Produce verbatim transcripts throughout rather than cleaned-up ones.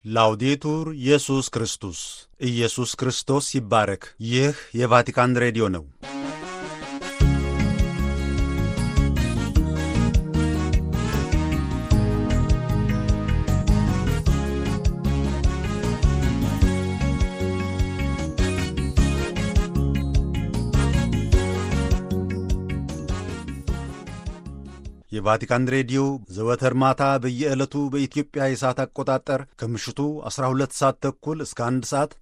ላውዴቱር ኢየሱስ ክርስቶስ ኢየሱስ ክርስቶስ ይባረክ። ይህ የቫቲካን ሬዲዮ ነው። የቫቲካን ሬዲዮ ዘወትር ማታ በየዕለቱ በኢትዮጵያ የሰዓት አቆጣጠር ከምሽቱ አስራ ሁለት ሰዓት ተኩል እስከ አንድ ሰዓት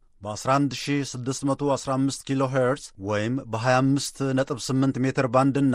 በ11615 ኪሎ ሄርዝ ወይም በ258 ሜትር ባንድና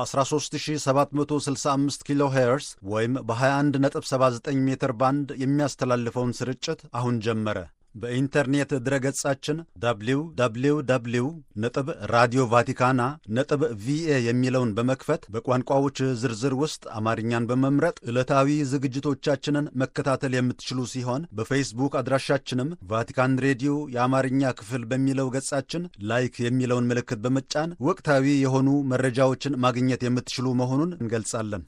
በ13765 ኪሎ ሄርዝ ወይም በ2179 ሜትር ባንድ የሚያስተላልፈውን ስርጭት አሁን ጀመረ። በኢንተርኔት ድረገጻችን ደብሊው ደብሊው ደብሊው ነጥብ ራዲዮ ቫቲካና ነጥብ ቪኤ የሚለውን በመክፈት በቋንቋዎች ዝርዝር ውስጥ አማርኛን በመምረጥ ዕለታዊ ዝግጅቶቻችንን መከታተል የምትችሉ ሲሆን በፌስቡክ አድራሻችንም ቫቲካን ሬዲዮ የአማርኛ ክፍል በሚለው ገጻችን ላይክ የሚለውን ምልክት በመጫን ወቅታዊ የሆኑ መረጃዎችን ማግኘት የምትችሉ መሆኑን እንገልጻለን።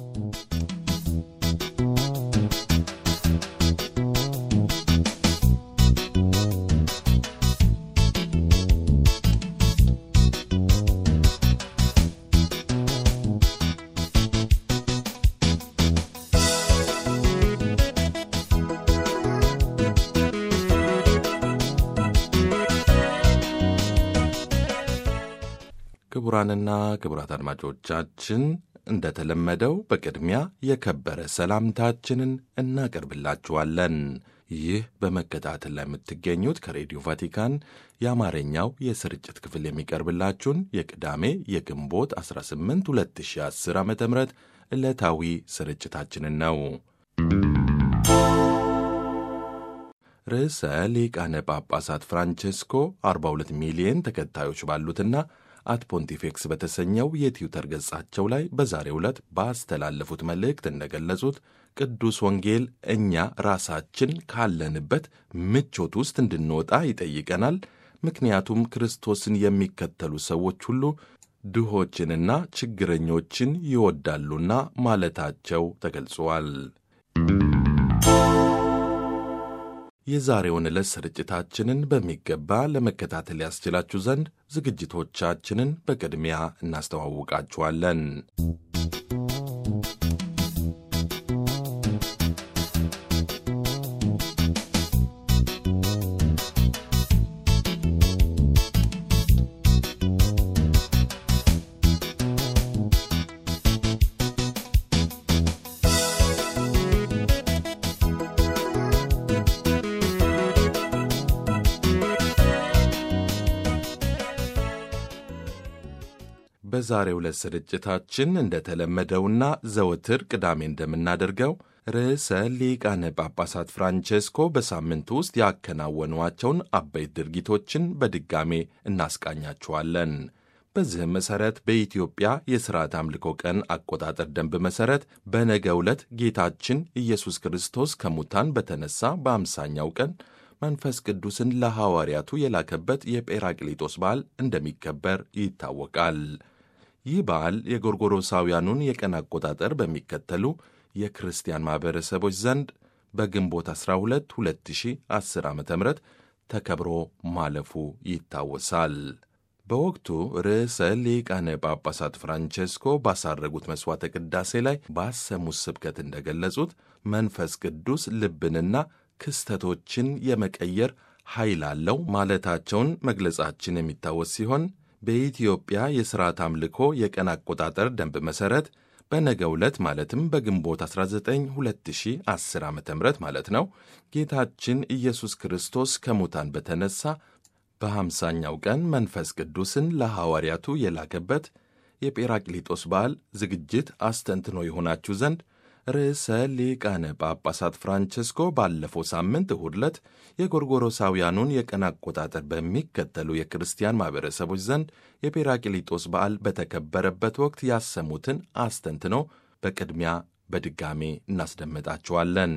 ክቡራንና ክቡራት አድማጮቻችን እንደተለመደው በቅድሚያ የከበረ ሰላምታችንን እናቀርብላችኋለን። ይህ በመከታተል ላይ የምትገኙት ከሬዲዮ ቫቲካን የአማርኛው የስርጭት ክፍል የሚቀርብላችሁን የቅዳሜ የግንቦት አስራ ስምንት ሁለት ሺህ አስር ዓ ም ዕለታዊ ስርጭታችንን ነው። ርዕሰ ሊቃነ ጳጳሳት ፍራንቼስኮ አርባ ሁለት ሚሊዮን ተከታዮች ባሉትና አት ፖንቲፌክስ በተሰኘው የትዊተር ገጻቸው ላይ በዛሬው ዕለት ባስተላለፉት መልእክት እንደገለጹት ቅዱስ ወንጌል እኛ ራሳችን ካለንበት ምቾት ውስጥ እንድንወጣ ይጠይቀናል። ምክንያቱም ክርስቶስን የሚከተሉ ሰዎች ሁሉ ድሆችንና ችግረኞችን ይወዳሉና ማለታቸው ተገልጿል። የዛሬውን ዕለት ስርጭታችንን በሚገባ ለመከታተል ያስችላችሁ ዘንድ ዝግጅቶቻችንን በቅድሚያ እናስተዋውቃችኋለን። በዛሬው ዕለት ስርጭታችን እንደተለመደውና ዘወትር ቅዳሜ እንደምናደርገው ርዕሰ ሊቃነ ጳጳሳት ፍራንቼስኮ በሳምንቱ ውስጥ ያከናወኗቸውን አበይት ድርጊቶችን በድጋሜ እናስቃኛችኋለን። በዚህም መሠረት በኢትዮጵያ የሥርዓት አምልኮ ቀን አቆጣጠር ደንብ መሠረት በነገው ዕለት ጌታችን ኢየሱስ ክርስቶስ ከሙታን በተነሣ በአምሳኛው ቀን መንፈስ ቅዱስን ለሐዋርያቱ የላከበት የጴራቅሊጦስ በዓል እንደሚከበር ይታወቃል። ይህ በዓል የጎርጎሮሳውያኑን የቀን አቆጣጠር በሚከተሉ የክርስቲያን ማኅበረሰቦች ዘንድ በግንቦት አስራ ሁለት ሁለት ሺህ አስር ዓ ም ተከብሮ ማለፉ ይታወሳል። በወቅቱ ርዕሰ ሊቃነ ጳጳሳት ፍራንቼስኮ ባሳረጉት መሥዋዕተ ቅዳሴ ላይ ባሰሙት ስብከት እንደገለጹት መንፈስ ቅዱስ ልብንና ክስተቶችን የመቀየር ኃይል አለው ማለታቸውን መግለጻችን የሚታወስ ሲሆን በኢትዮጵያ የሥርዓት አምልኮ የቀን አቆጣጠር ደንብ መሠረት በነገው ዕለት ማለትም በግንቦት አስራ ዘጠኝ ሁለት ሺህ አስር ዓ ም ማለት ነው ጌታችን ኢየሱስ ክርስቶስ ከሙታን በተነሣ በሃምሳኛው ቀን መንፈስ ቅዱስን ለሐዋርያቱ የላከበት የጴራቅሊጦስ በዓል ዝግጅት አስተንትኖ የሆናችሁ ዘንድ ርዕሰ ሊቃነ ጳጳሳት ፍራንቼስኮ ባለፈው ሳምንት እሁድ ዕለት የጎርጎሮሳውያኑን የቀን አቆጣጠር በሚከተሉ የክርስቲያን ማኅበረሰቦች ዘንድ የጴራቅሊጦስ በዓል በተከበረበት ወቅት ያሰሙትን አስተንትኖ በቅድሚያ በድጋሜ እናስደምጣችኋለን።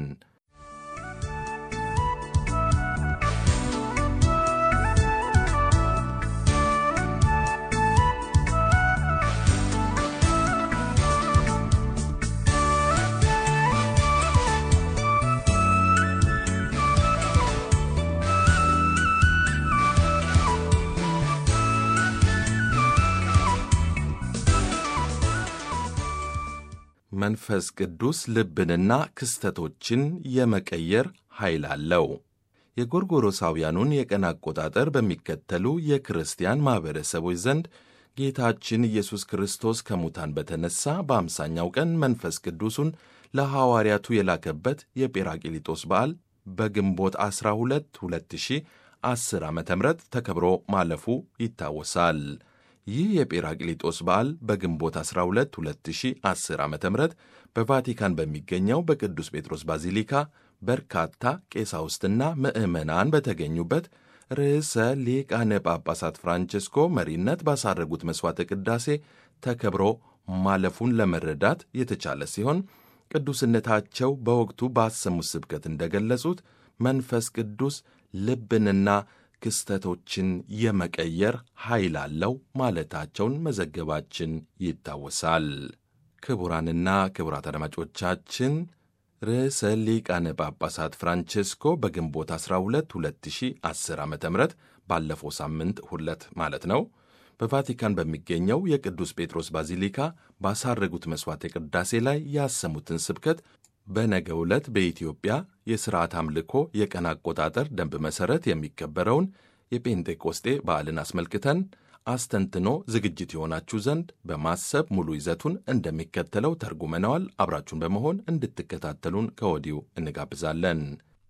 መንፈስ ቅዱስ ልብንና ክስተቶችን የመቀየር ኃይል አለው። የጎርጎሮሳውያኑን የቀን አቆጣጠር በሚከተሉ የክርስቲያን ማኅበረሰቦች ዘንድ ጌታችን ኢየሱስ ክርስቶስ ከሙታን በተነሣ በአምሳኛው ቀን መንፈስ ቅዱሱን ለሐዋርያቱ የላከበት የጴራቅሊጦስ በዓል በግንቦት ዐሥራ ሁለት ሁለት ሺህ ዐሥር ዓ ም ተከብሮ ማለፉ ይታወሳል። ይህ የጴራቅሊጦስ በዓል በግንቦት ዐሥራ ሁለት ሁለት ሺህ ዐሥር ዓ ም በቫቲካን በሚገኘው በቅዱስ ጴጥሮስ ባዚሊካ በርካታ ቄሳውስትና ምዕመናን በተገኙበት ርዕሰ ሊቃነ ጳጳሳት ፍራንቼስኮ መሪነት ባሳረጉት መሥዋዕተ ቅዳሴ ተከብሮ ማለፉን ለመረዳት የተቻለ ሲሆን ቅዱስነታቸው በወቅቱ ባሰሙት ስብከት እንደገለጹት መንፈስ ቅዱስ ልብንና ክስተቶችን የመቀየር ኃይል አለው ማለታቸውን መዘገባችን ይታወሳል። ክቡራንና ክቡራት አድማጮቻችን ርዕሰ ሊቃነ ጳጳሳት ፍራንቼስኮ በግንቦት ዐሥራ ሁለት ሁለት ሺህ ዐሥር ዓ ም ባለፈው ሳምንት ሁለት ማለት ነው በቫቲካን በሚገኘው የቅዱስ ጴጥሮስ ባዚሊካ ባሳረጉት መሥዋዕተ ቅዳሴ ላይ ያሰሙትን ስብከት በነገው ዕለት በኢትዮጵያ የሥርዓት አምልኮ የቀን አቆጣጠር ደንብ መሠረት የሚከበረውን የጴንጤቆስጤ በዓልን አስመልክተን አስተንትኖ ዝግጅት የሆናችሁ ዘንድ በማሰብ ሙሉ ይዘቱን እንደሚከተለው ተርጉመነዋል። አብራችሁን በመሆን እንድትከታተሉን ከወዲሁ እንጋብዛለን።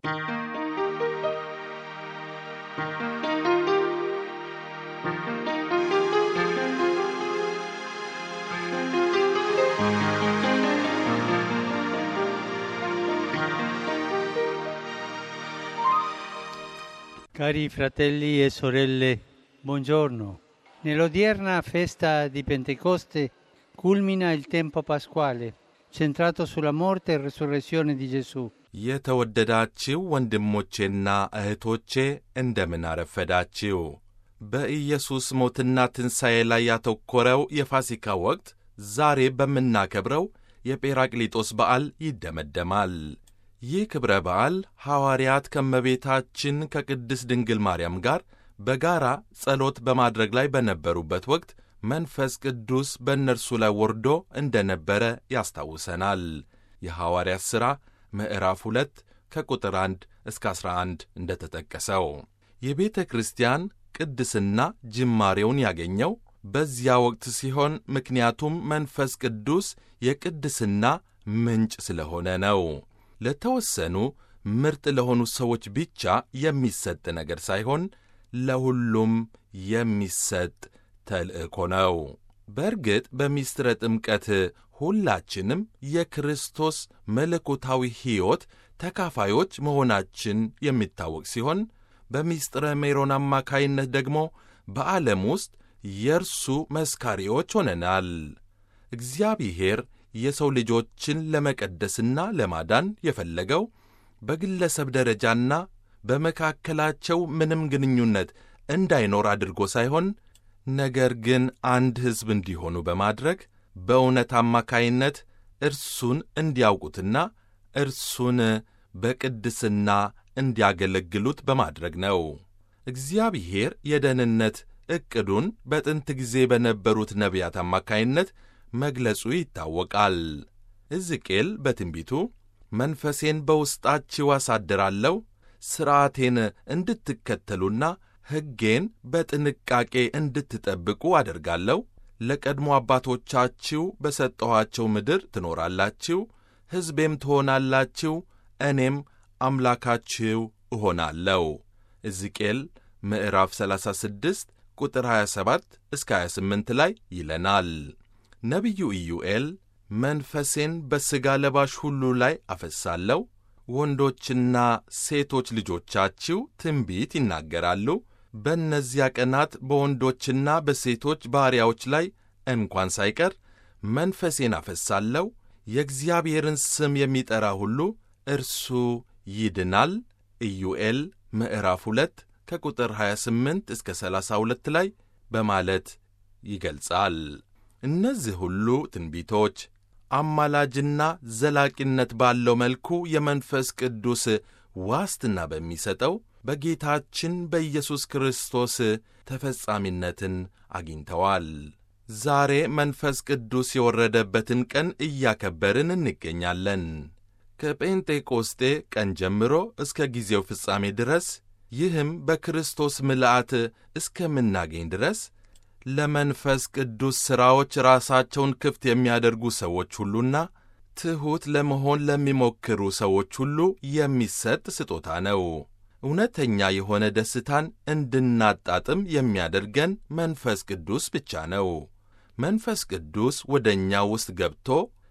Cari fratelli e sorelle, buongiorno. Nell'odierna festa di Pentecoste culmina il tempo pasquale, centrato sulla morte e resurrezione di Gesù. የተወደዳችሁ ወንድሞቼና እህቶቼ እንደምን አረፈዳችሁ። በኢየሱስ ሞትና ትንሣኤ ላይ ያተኮረው የፋሲካ ወቅት ዛሬ በምናከብረው የጴራቅሊጦስ በዓል ይደመደማል። ይህ ክብረ በዓል ሐዋርያት ከእመቤታችን ከቅድስት ድንግል ማርያም ጋር በጋራ ጸሎት በማድረግ ላይ በነበሩበት ወቅት መንፈስ ቅዱስ በእነርሱ ላይ ወርዶ እንደ ነበረ ያስታውሰናል። የሐዋርያት ሥራ ምዕራፍ ሁለት ከቁጥር አንድ እስከ አሥራ አንድ እንደ ተጠቀሰው የቤተ ክርስቲያን ቅድስና ጅማሬውን ያገኘው በዚያ ወቅት ሲሆን ምክንያቱም መንፈስ ቅዱስ የቅድስና ምንጭ ስለሆነ ነው። ለተወሰኑ ምርጥ ለሆኑ ሰዎች ብቻ የሚሰጥ ነገር ሳይሆን ለሁሉም የሚሰጥ ተልእኮ ነው። በእርግጥ በምሥጢረ ጥምቀት ሁላችንም የክርስቶስ መለኮታዊ ሕይወት ተካፋዮች መሆናችን የሚታወቅ ሲሆን በምሥጢረ ሜሮን አማካይነት ደግሞ በዓለም ውስጥ የእርሱ መስካሪዎች ሆነናል። እግዚአብሔር የሰው ልጆችን ለመቀደስና ለማዳን የፈለገው በግለሰብ ደረጃና በመካከላቸው ምንም ግንኙነት እንዳይኖር አድርጎ ሳይሆን ነገር ግን አንድ ሕዝብ እንዲሆኑ በማድረግ በእውነት አማካይነት እርሱን እንዲያውቁትና እርሱን በቅድስና እንዲያገለግሉት በማድረግ ነው። እግዚአብሔር የደህንነት ዕቅዱን በጥንት ጊዜ በነበሩት ነቢያት አማካይነት መግለጹ ይታወቃል። ሕዝቅኤል በትንቢቱ መንፈሴን በውስጣችሁ አሳድራለሁ፣ ሥርዓቴን እንድትከተሉና ሕጌን በጥንቃቄ እንድትጠብቁ አደርጋለሁ፣ ለቀድሞ አባቶቻችሁ በሰጠኋቸው ምድር ትኖራላችሁ፣ ሕዝቤም ትሆናላችሁ፣ እኔም አምላካችሁ እሆናለሁ። ሕዝቅኤል ምዕራፍ ሰላሳ ስድስት ቁጥር ሀያ ሰባት እስከ ሀያ ስምንት ላይ ይለናል። ነቢዩ ኢዩኤል መንፈሴን በሥጋ ለባሽ ሁሉ ላይ አፈሳለሁ፣ ወንዶችና ሴቶች ልጆቻችሁ ትንቢት ይናገራሉ፣ በእነዚያ ቀናት በወንዶችና በሴቶች ባሪያዎች ላይ እንኳን ሳይቀር መንፈሴን አፈሳለሁ፣ የእግዚአብሔርን ስም የሚጠራ ሁሉ እርሱ ይድናል። ኢዩኤል ምዕራፍ ሁለት ከቁጥር ሀያ ስምንት እስከ ሰላሳ ሁለት ላይ በማለት ይገልጻል። እነዚህ ሁሉ ትንቢቶች አማላጅና ዘላቂነት ባለው መልኩ የመንፈስ ቅዱስ ዋስትና በሚሰጠው በጌታችን በኢየሱስ ክርስቶስ ተፈጻሚነትን አግኝተዋል። ዛሬ መንፈስ ቅዱስ የወረደበትን ቀን እያከበርን እንገኛለን። ከጴንጤቆስጤ ቀን ጀምሮ እስከ ጊዜው ፍጻሜ ድረስ ይህም በክርስቶስ ምልአት እስከምናገኝ ድረስ ለመንፈስ ቅዱስ ሥራዎች ራሳቸውን ክፍት የሚያደርጉ ሰዎች ሁሉና ትሑት ለመሆን ለሚሞክሩ ሰዎች ሁሉ የሚሰጥ ስጦታ ነው። እውነተኛ የሆነ ደስታን እንድናጣጥም የሚያደርገን መንፈስ ቅዱስ ብቻ ነው። መንፈስ ቅዱስ ወደ እኛ ውስጥ ገብቶ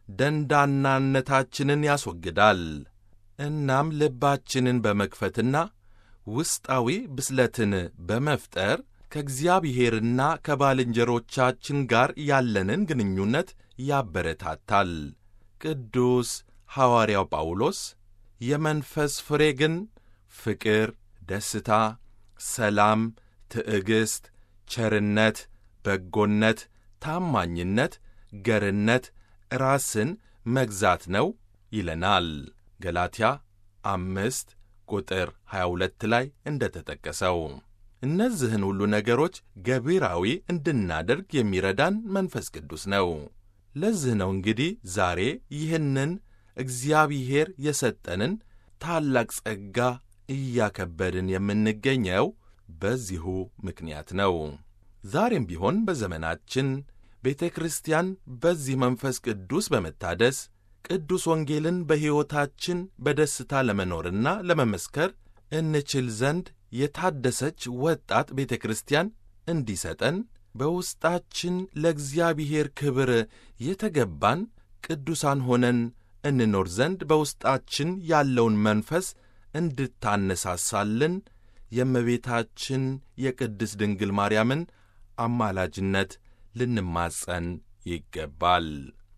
ደንዳናነታችንን ያስወግዳል። እናም ልባችንን በመክፈትና ውስጣዊ ብስለትን በመፍጠር ከእግዚአብሔርና ከባልንጀሮቻችን ጋር ያለንን ግንኙነት ያበረታታል። ቅዱስ ሐዋርያው ጳውሎስ የመንፈስ ፍሬ ግን ፍቅር፣ ደስታ፣ ሰላም፣ ትዕግሥት፣ ቸርነት፣ በጎነት፣ ታማኝነት፣ ገርነት፣ ራስን መግዛት ነው ይለናል። ገላትያ አምስት ቁጥር ሀያ ሁለት ላይ እንደ ተጠቀሰው እነዚህን ሁሉ ነገሮች ገቢራዊ እንድናደርግ የሚረዳን መንፈስ ቅዱስ ነው። ለዚህ ነው እንግዲህ ዛሬ ይህንን እግዚአብሔር የሰጠንን ታላቅ ጸጋ እያከበርን የምንገኘው በዚሁ ምክንያት ነው። ዛሬም ቢሆን በዘመናችን ቤተ ክርስቲያን በዚህ መንፈስ ቅዱስ በመታደስ ቅዱስ ወንጌልን በሕይወታችን በደስታ ለመኖርና ለመመስከር እንችል ዘንድ የታደሰች ወጣት ቤተ ክርስቲያን እንዲሰጠን በውስጣችን ለእግዚአብሔር ክብር የተገባን ቅዱሳን ሆነን እንኖር ዘንድ በውስጣችን ያለውን መንፈስ እንድታነሳሳልን የእመቤታችን የቅድስት ድንግል ማርያምን አማላጅነት ልንማጸን ይገባል።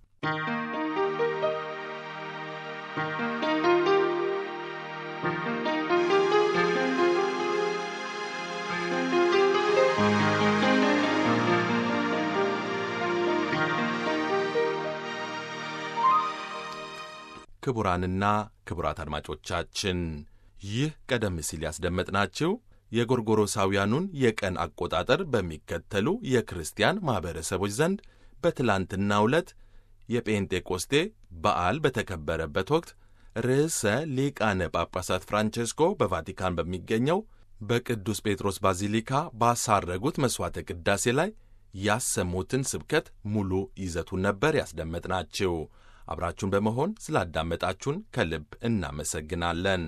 ክቡራንና ክቡራት አድማጮቻችን ይህ ቀደም ሲል ያስደመጥናችሁ የጎርጎሮሳውያኑን የቀን አቆጣጠር በሚከተሉ የክርስቲያን ማኅበረሰቦች ዘንድ በትላንትናው ዕለት የጴንጤቆስቴ በዓል በተከበረበት ወቅት ርዕሰ ሊቃነ ጳጳሳት ፍራንቼስኮ በቫቲካን በሚገኘው በቅዱስ ጴጥሮስ ባዚሊካ ባሳረጉት መሥዋዕተ ቅዳሴ ላይ ያሰሙትን ስብከት ሙሉ ይዘቱን ነበር ያስደመጥናችሁ። አብራችሁን በመሆን ስላዳመጣችሁን ከልብ እናመሰግናለን።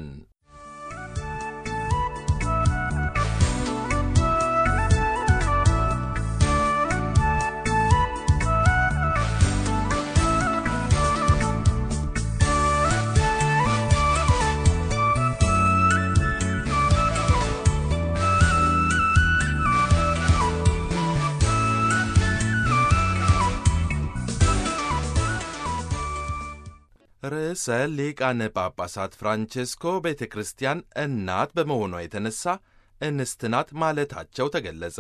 ርዕሰ ሊቃነ ጳጳሳት ፍራንቼስኮ ቤተ ክርስቲያን እናት በመሆኗ የተነሣ እንስት ናት ማለታቸው ተገለጸ።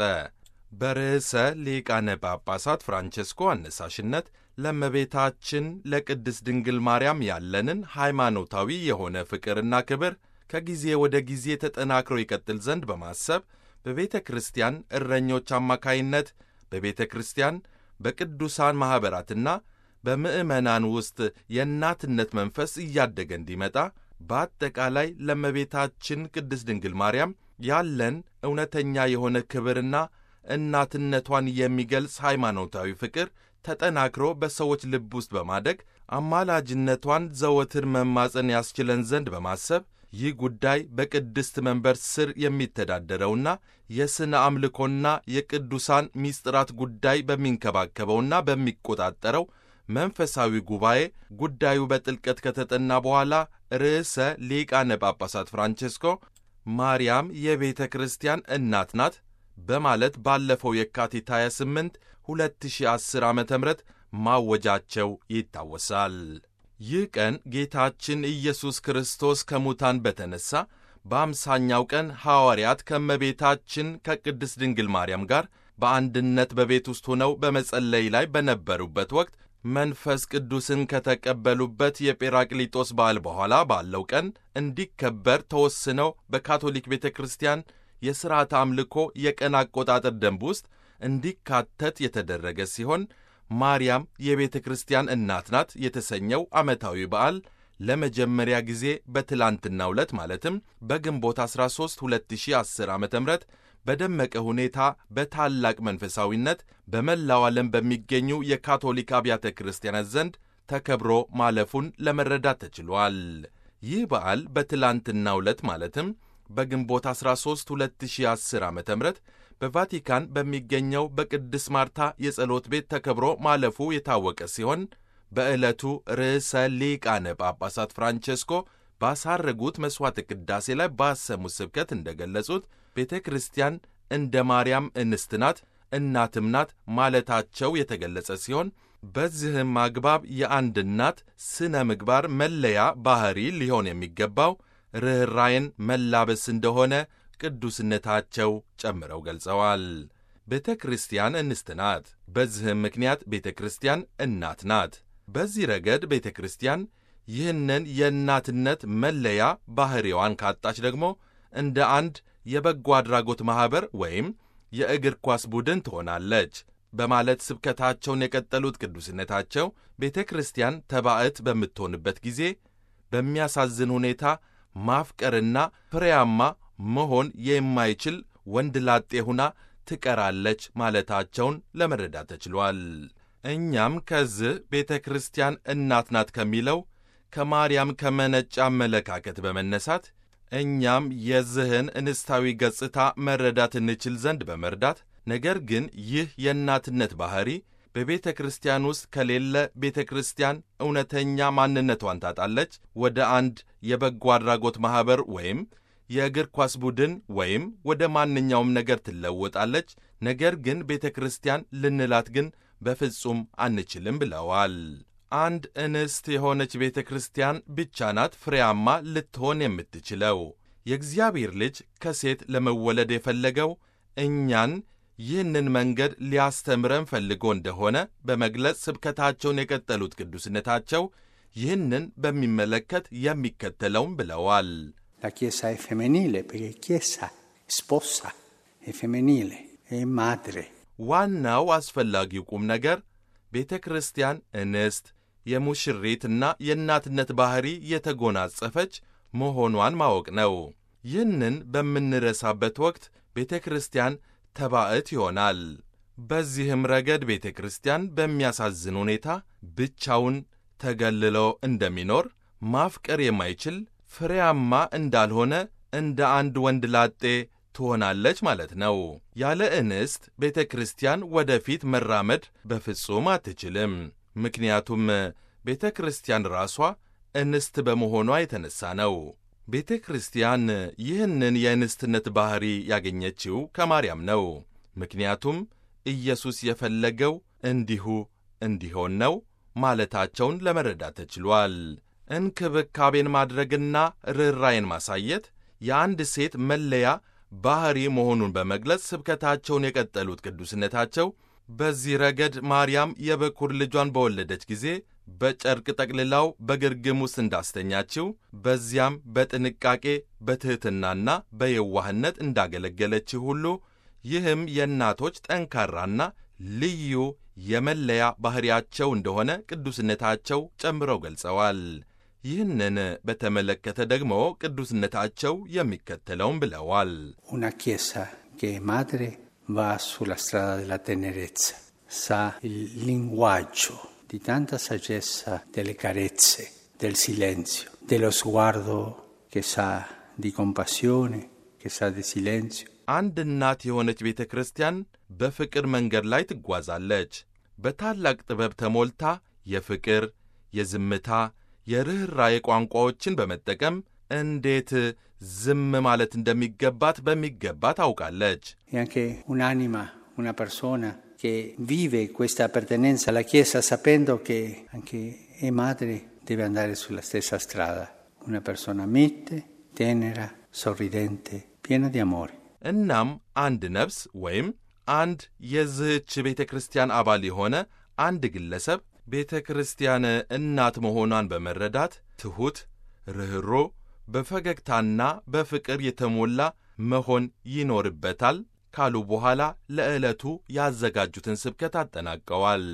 በርዕሰ ሊቃነ ጳጳሳት ፍራንቼስኮ አነሳሽነት ለእመቤታችን ለቅድስት ድንግል ማርያም ያለንን ሃይማኖታዊ የሆነ ፍቅርና ክብር ከጊዜ ወደ ጊዜ ተጠናክሮ ይቀጥል ዘንድ በማሰብ በቤተ ክርስቲያን እረኞች አማካይነት በቤተ ክርስቲያን በቅዱሳን ማኅበራትና በምዕመናን ውስጥ የእናትነት መንፈስ እያደገ እንዲመጣ በአጠቃላይ ለእመቤታችን ቅድስት ድንግል ማርያም ያለን እውነተኛ የሆነ ክብርና እናትነቷን የሚገልጽ ሃይማኖታዊ ፍቅር ተጠናክሮ በሰዎች ልብ ውስጥ በማደግ አማላጅነቷን ዘወትር መማፀን ያስችለን ዘንድ በማሰብ ይህ ጉዳይ በቅድስት መንበር ስር የሚተዳደረውና የሥነ አምልኮና የቅዱሳን ምስጢራት ጉዳይ በሚንከባከበውና በሚቆጣጠረው መንፈሳዊ ጉባኤ ጉዳዩ በጥልቀት ከተጠና በኋላ ርዕሰ ሊቃነ ጳጳሳት ፍራንቼስኮ ማርያም የቤተ ክርስቲያን እናት ናት በማለት ባለፈው የካቲት ሃያ ስምንት ሁለት ሺህ አስር ዓመተ ምህረት ማወጃቸው ይታወሳል። ይህ ቀን ጌታችን ኢየሱስ ክርስቶስ ከሙታን በተነሣ በአምሳኛው ቀን ሐዋርያት ከእመቤታችን ከቅድስት ድንግል ማርያም ጋር በአንድነት በቤት ውስጥ ሆነው በመጸለይ ላይ በነበሩበት ወቅት መንፈስ ቅዱስን ከተቀበሉበት የጴራቅሊጦስ በዓል በኋላ ባለው ቀን እንዲከበር ተወስነው በካቶሊክ ቤተ ክርስቲያን የሥርዓተ አምልኮ የቀን አቆጣጠር ደንብ ውስጥ እንዲካተት የተደረገ ሲሆን ማርያም የቤተ ክርስቲያን እናት ናት የተሰኘው ዓመታዊ በዓል ለመጀመሪያ ጊዜ በትላንትናው ዕለት ማለትም በግንቦት አሥራ ሦስት ሁለት ሺህ ዐሥር ዓመተ ምህረት በደመቀ ሁኔታ በታላቅ መንፈሳዊነት በመላው ዓለም በሚገኙ የካቶሊክ አብያተ ክርስቲያናት ዘንድ ተከብሮ ማለፉን ለመረዳት ተችሏል። ይህ በዓል በትላንትናው ዕለት ማለትም በግንቦት አሥራ ሦስት ሁለት ሺህ ዐሥር ዓመተ ምህረት በቫቲካን በሚገኘው በቅድስት ማርታ የጸሎት ቤት ተከብሮ ማለፉ የታወቀ ሲሆን በዕለቱ ርዕሰ ሊቃነ ጳጳሳት ፍራንቼስኮ ባሳረጉት መሥዋዕተ ቅዳሴ ላይ ባሰሙት ስብከት እንደገለጹት ቤተ ክርስቲያን እንደ ማርያም እንስት ናት፣ እናትም ናት ማለታቸው የተገለጸ ሲሆን በዚህም አግባብ የአንድ እናት ስነ ምግባር መለያ ባሕሪ ሊሆን የሚገባው ርኅራኄን መላበስ እንደሆነ ቅዱስነታቸው ጨምረው ገልጸዋል። ቤተ ክርስቲያን እንስት ናት። በዚህም ምክንያት ቤተ ክርስቲያን እናት ናት። በዚህ ረገድ ቤተ ክርስቲያን ይህንን የእናትነት መለያ ባሕሪዋን ካጣች ደግሞ እንደ አንድ የበጎ አድራጎት ማኅበር ወይም የእግር ኳስ ቡድን ትሆናለች በማለት ስብከታቸውን የቀጠሉት ቅዱስነታቸው ቤተ ክርስቲያን ተባዕት በምትሆንበት ጊዜ በሚያሳዝን ሁኔታ ማፍቀርና ፍሬያማ መሆን የማይችል ወንድ ላጤ ሁና ትቀራለች ማለታቸውን ለመረዳት ተችሏል። እኛም ከዚህ ቤተ ክርስቲያን እናት ናት ከሚለው ከማርያም ከመነጨ አመለካከት በመነሳት እኛም የዚህን እንስታዊ ገጽታ መረዳት እንችል ዘንድ በመርዳት ነገር ግን ይህ የእናትነት ባሕሪ በቤተ ክርስቲያን ውስጥ ከሌለ ቤተ ክርስቲያን እውነተኛ ማንነቷን ታጣለች፣ ወደ አንድ የበጎ አድራጎት ማኅበር ወይም የእግር ኳስ ቡድን ወይም ወደ ማንኛውም ነገር ትለወጣለች። ነገር ግን ቤተ ክርስቲያን ልንላት ግን በፍጹም አንችልም ብለዋል። አንድ እንስት የሆነች ቤተ ክርስቲያን ብቻ ናት ፍሬያማ ልትሆን የምትችለው። የእግዚአብሔር ልጅ ከሴት ለመወለድ የፈለገው እኛን ይህንን መንገድ ሊያስተምረን ፈልጎ እንደሆነ በመግለጽ ስብከታቸውን የቀጠሉት ቅዱስነታቸው ይህንን በሚመለከት የሚከተለውም ብለዋል። La Chiesa è femminile perché Chiesa sposa, è femminile, è madre. ዋናው አስፈላጊው ቁም ነገር ቤተ ክርስቲያን እንስት የሙሽሪትና የእናትነት ባሕሪ የተጎናጸፈች መሆኗን ማወቅ ነው። ይህንን በምንረሳበት ወቅት ቤተ ክርስቲያን ተባዕት ይሆናል። በዚህም ረገድ ቤተ ክርስቲያን በሚያሳዝን ሁኔታ ብቻውን ተገልሎ እንደሚኖር ማፍቀር የማይችል ፍሬያማ እንዳልሆነ እንደ አንድ ወንድ ላጤ ትሆናለች ማለት ነው። ያለ እንስት ቤተ ክርስቲያን ወደፊት መራመድ በፍጹም አትችልም። ምክንያቱም ቤተ ክርስቲያን ራሷ እንስት በመሆኗ የተነሳ ነው። ቤተ ክርስቲያን ይህንን የእንስትነት ባሕሪ ያገኘችው ከማርያም ነው። ምክንያቱም ኢየሱስ የፈለገው እንዲሁ እንዲሆን ነው ማለታቸውን ለመረዳት ተችሏል። እንክብካቤን ማድረግና ርኅራኄን ማሳየት የአንድ ሴት መለያ ባሕሪ መሆኑን በመግለጽ ስብከታቸውን የቀጠሉት ቅዱስነታቸው በዚህ ረገድ ማርያም የበኩር ልጇን በወለደች ጊዜ በጨርቅ ጠቅልላው በግርግም ውስጥ እንዳስተኛችው፣ በዚያም በጥንቃቄ በትሕትናና በየዋህነት እንዳገለገለችው ሁሉ ይህም የእናቶች ጠንካራና ልዩ የመለያ ባሕሪያቸው እንደሆነ ቅዱስነታቸው ጨምረው ገልጸዋል። ይህንን በተመለከተ ደግሞ ቅዱስነታቸው የሚከተለውን ብለዋል። Una Chiesa che è madre va sulla strada della tenerezza, sa il linguaggio di tanta saggezza delle carezze, del silenzio, dello sguardo che sa di compassione, che sa di silenzio. አንድ እናት የሆነች ቤተ ክርስቲያን በፍቅር መንገድ ላይ ትጓዛለች። በታላቅ ጥበብ ተሞልታ የፍቅር፣ የዝምታ፣ የርኅራኄ ቋንቋዎችን በመጠቀም እንዴት ዝም ማለት እንደሚገባት በሚገባ ታውቃለች። E anche un'anima, una persona che vive questa appartenenza alla Chiesa sapendo che anche è madre deve andare sulla stessa strada. Una persona mite, tenera, sorridente, piena di amore. እናም አንድ ነፍስ ወይም አንድ የዚህች ቤተ ክርስቲያን አባል የሆነ አንድ ግለሰብ ቤተ ክርስቲያን እናት መሆኗን በመረዳት ትሑት፣ ርኅሩህ፣ በፈገግታና በፍቅር የተሞላ መሆን ይኖርበታል። ካሉ በኋላ ለዕለቱ ያዘጋጁትን ስብከት አጠናቀዋል።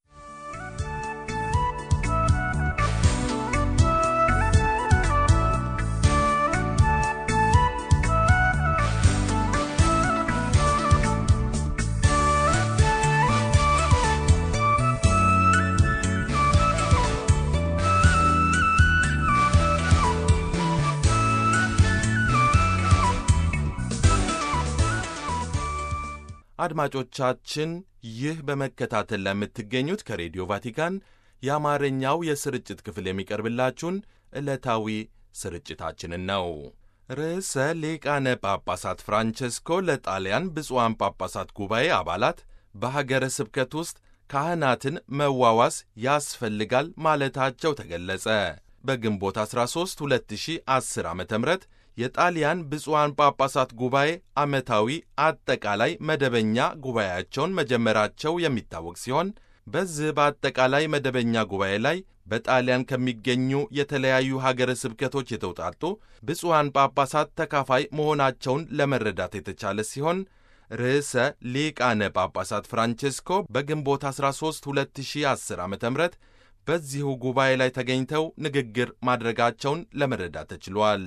አድማጮቻችን ይህ በመከታተል ለምትገኙት ከሬዲዮ ቫቲካን የአማርኛው የስርጭት ክፍል የሚቀርብላችሁን ዕለታዊ ስርጭታችንን ነው። ርዕሰ ሊቃነ ጳጳሳት ፍራንቼስኮ ለጣሊያን ብፁዓን ጳጳሳት ጉባኤ አባላት በሀገረ ስብከት ውስጥ ካህናትን መዋዋስ ያስፈልጋል ማለታቸው ተገለጸ። በግንቦት አስራ ሦስት ሁለት ሺህ አስር ዓመተ ምህረት የጣሊያን ብፁዓን ጳጳሳት ጉባኤ ዓመታዊ አጠቃላይ መደበኛ ጉባኤያቸውን መጀመራቸው የሚታወቅ ሲሆን በዚህ በአጠቃላይ መደበኛ ጉባኤ ላይ በጣሊያን ከሚገኙ የተለያዩ ሀገረ ስብከቶች የተውጣጡ ብፁዓን ጳጳሳት ተካፋይ መሆናቸውን ለመረዳት የተቻለ ሲሆን ርዕሰ ሊቃነ ጳጳሳት ፍራንቼስኮ በግንቦት አስራ ሦስት ሁለት ሺህ አስር ዓመተ ምህረት በዚሁ ጉባኤ ላይ ተገኝተው ንግግር ማድረጋቸውን ለመረዳት ተችሏል።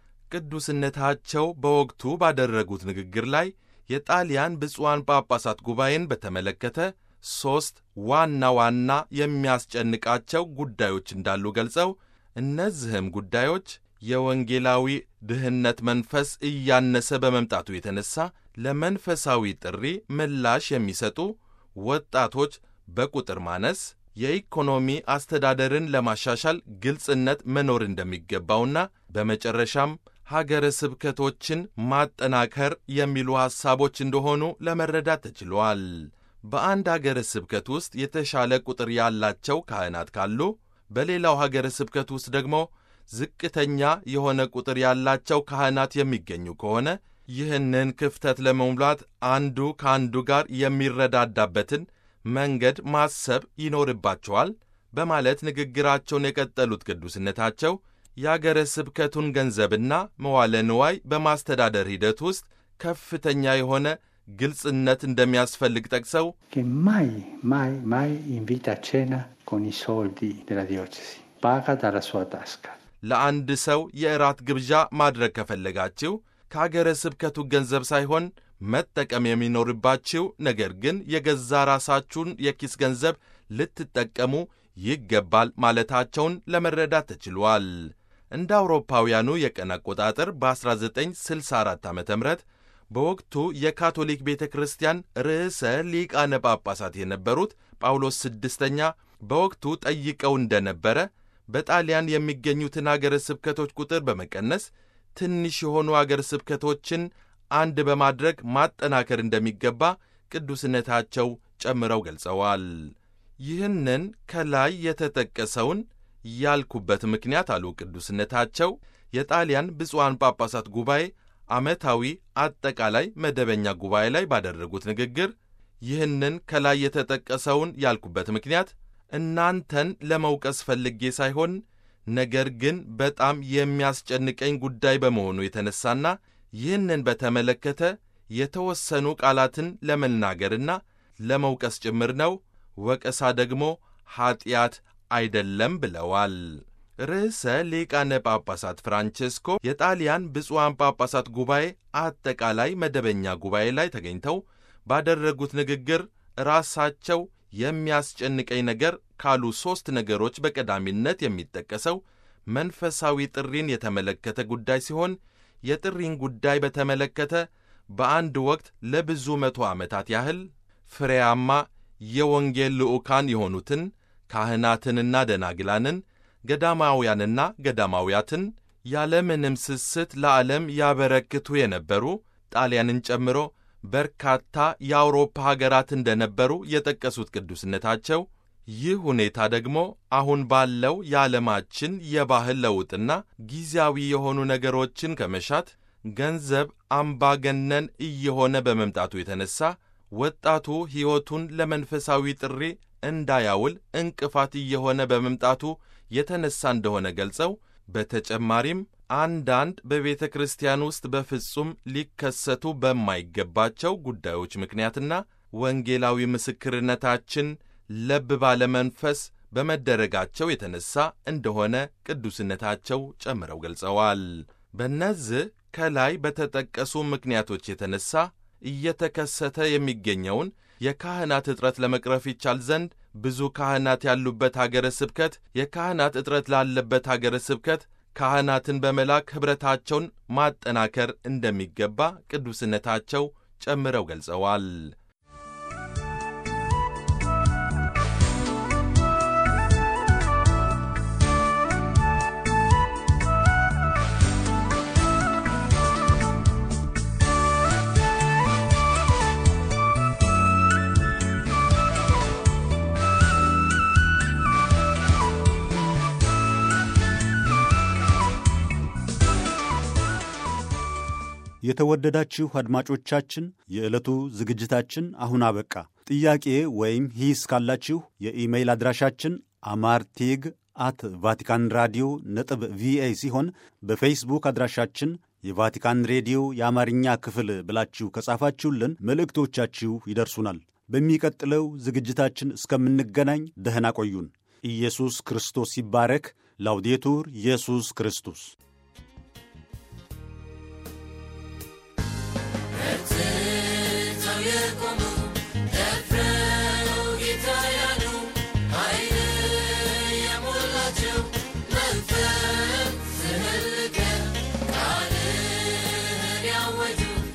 ቅዱስነታቸው በወቅቱ ባደረጉት ንግግር ላይ የጣሊያን ብፁዓን ጳጳሳት ጉባኤን በተመለከተ ሦስት ዋና ዋና የሚያስጨንቃቸው ጉዳዮች እንዳሉ ገልጸው እነዚህም ጉዳዮች የወንጌላዊ ድህነት መንፈስ እያነሰ በመምጣቱ የተነሳ ለመንፈሳዊ ጥሪ ምላሽ የሚሰጡ ወጣቶች በቁጥር ማነስ፣ የኢኮኖሚ አስተዳደርን ለማሻሻል ግልጽነት መኖር እንደሚገባውና በመጨረሻም ሀገረ ስብከቶችን ማጠናከር የሚሉ ሐሳቦች እንደሆኑ ለመረዳት ተችሏል። በአንድ ሀገረ ስብከት ውስጥ የተሻለ ቁጥር ያላቸው ካህናት ካሉ፣ በሌላው ሀገረ ስብከት ውስጥ ደግሞ ዝቅተኛ የሆነ ቁጥር ያላቸው ካህናት የሚገኙ ከሆነ ይህንን ክፍተት ለመሙላት አንዱ ከአንዱ ጋር የሚረዳዳበትን መንገድ ማሰብ ይኖርባቸዋል በማለት ንግግራቸውን የቀጠሉት ቅዱስነታቸው የአገረ ስብከቱን ገንዘብና መዋለ ንዋይ በማስተዳደር ሂደት ውስጥ ከፍተኛ የሆነ ግልጽነት እንደሚያስፈልግ ጠቅሰው che mai mai mai invita a cena con i soldi della diocesi paga dalla sua tasca ለአንድ ሰው የእራት ግብዣ ማድረግ ከፈለጋችሁ ከአገረ ስብከቱ ገንዘብ ሳይሆን መጠቀም የሚኖርባችሁ ነገር ግን የገዛ ራሳችሁን የኪስ ገንዘብ ልትጠቀሙ ይገባል ማለታቸውን ለመረዳት ተችሏል። እንደ አውሮፓውያኑ የቀን አቆጣጠር በ1964 ዓመተ ምህረት በወቅቱ የካቶሊክ ቤተ ክርስቲያን ርዕሰ ሊቃነ ጳጳሳት የነበሩት ጳውሎስ ስድስተኛ በወቅቱ ጠይቀው እንደነበረ በጣሊያን የሚገኙትን አገረ ስብከቶች ቁጥር በመቀነስ ትንሽ የሆኑ አገረ ስብከቶችን አንድ በማድረግ ማጠናከር እንደሚገባ ቅዱስነታቸው ጨምረው ገልጸዋል። ይህንን ከላይ የተጠቀሰውን ያልኩበት ምክንያት አሉ ቅዱስነታቸው የጣሊያን ብፁዓን ጳጳሳት ጉባኤ ዓመታዊ አጠቃላይ መደበኛ ጉባኤ ላይ ባደረጉት ንግግር ይህንን ከላይ የተጠቀሰውን ያልኩበት ምክንያት እናንተን ለመውቀስ ፈልጌ ሳይሆን ነገር ግን በጣም የሚያስጨንቀኝ ጉዳይ በመሆኑ የተነሳና ይህንን በተመለከተ የተወሰኑ ቃላትን ለመናገርና ለመውቀስ ጭምር ነው። ወቀሳ ደግሞ ኀጢአት አይደለም ብለዋል። ርዕሰ ሊቃነ ጳጳሳት ፍራንቼስኮ የጣሊያን ብፁዓን ጳጳሳት ጉባኤ አጠቃላይ መደበኛ ጉባኤ ላይ ተገኝተው ባደረጉት ንግግር ራሳቸው የሚያስጨንቀኝ ነገር ካሉ ሦስት ነገሮች በቀዳሚነት የሚጠቀሰው መንፈሳዊ ጥሪን የተመለከተ ጉዳይ ሲሆን የጥሪን ጉዳይ በተመለከተ በአንድ ወቅት ለብዙ መቶ ዓመታት ያህል ፍሬያማ የወንጌል ልዑካን የሆኑትን ካህናትንና ደናግላንን ገዳማውያንና ገዳማውያትን ያለምንም ስስት ለዓለም ያበረክቱ የነበሩ ጣሊያንን ጨምሮ በርካታ የአውሮፓ ሀገራት እንደነበሩ የጠቀሱት ቅዱስነታቸው ይህ ሁኔታ ደግሞ አሁን ባለው የዓለማችን የባህል ለውጥና ጊዜያዊ የሆኑ ነገሮችን ከመሻት ገንዘብ አምባገነን እየሆነ በመምጣቱ የተነሳ ወጣቱ ሕይወቱን ለመንፈሳዊ ጥሪ እንዳያውል እንቅፋት እየሆነ በመምጣቱ የተነሳ እንደሆነ ገልጸው በተጨማሪም አንዳንድ በቤተ ክርስቲያን ውስጥ በፍጹም ሊከሰቱ በማይገባቸው ጉዳዮች ምክንያትና ወንጌላዊ ምስክርነታችን ለብ ባለ መንፈስ በመደረጋቸው የተነሳ እንደሆነ ቅዱስነታቸው ጨምረው ገልጸዋል። በእነዚህ ከላይ በተጠቀሱ ምክንያቶች የተነሳ እየተከሰተ የሚገኘውን የካህናት እጥረት ለመቅረፍ ይቻል ዘንድ ብዙ ካህናት ያሉበት ሀገረ ስብከት የካህናት እጥረት ላለበት ሀገረ ስብከት ካህናትን በመላክ ኅብረታቸውን ማጠናከር እንደሚገባ ቅዱስነታቸው ጨምረው ገልጸዋል። የተወደዳችሁ አድማጮቻችን የዕለቱ ዝግጅታችን አሁን አበቃ። ጥያቄ ወይም ሂስ ካላችሁ የኢሜይል አድራሻችን አማርቲግ አት ቫቲካን ራዲዮ ነጥብ ቪኦኤ ሲሆን በፌስቡክ አድራሻችን የቫቲካን ሬዲዮ የአማርኛ ክፍል ብላችሁ ከጻፋችሁልን መልእክቶቻችሁ ይደርሱናል። በሚቀጥለው ዝግጅታችን እስከምንገናኝ ደህና ቆዩን። ኢየሱስ ክርስቶስ ይባረክ። ላውዴቱር ኢየሱስ ክርስቶስ With you.